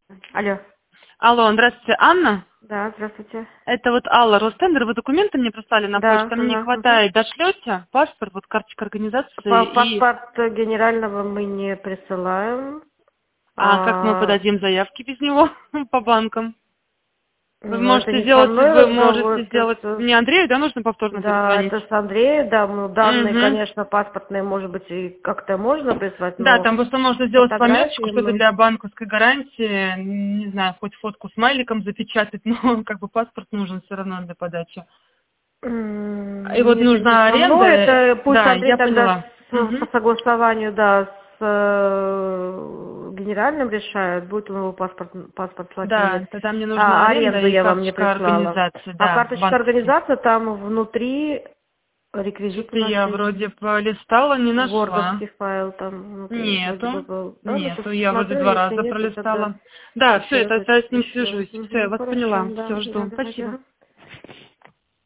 Алло. Алло, здравствуйте, Анна? Да, здравствуйте. Это вот Алла Ростендер, вы документы мне прислали на почту, Да, там не ага, мгм. хватает, дошлете паспорт, вот карточка организации и... Паспорт генерального мы не присылаем. А как мы подадим заявки без него по банкам? Вы Ну, это можете не со сделать, мной вы разговор, можете это сделать... с... Не Андрею, да, нужно повторно Да, перезвонить? это с Андреем, да, ну, данные, Угу. конечно, паспортные, может быть, и как-то можно прислать, Да, но там просто можно сделать пометочку, фотографии что это мы... для банковской гарантии, не знаю, хоть фотку смайликом запечатать, но как бы паспорт нужен все равно для подачи. И вот Нет, это не нужна со мной, аренда, это пусть да, Андрей я тогда поняла. по Мгм. согласованию, да, с генеральным решает, будет у него паспорт слать или нет. Да, тогда мне нужна А аренда аренду и я вам не карточка прислала. организации, А да, карточка банковская. организации там внутри реквизиты Что-то я наши, вроде полистала, не нашла. вордовский файл там внутри вроде бы Нету, был. Да, ну сейчас нету, я вроде посмотрю, 2 если раза нету, тогда пролистала. Да, все, еще это раз я с ним еще. свяжусь. Все, я Мгм, вас хорошо, поняла. да, Все, да, жду. давайте. Спасибо. Ага.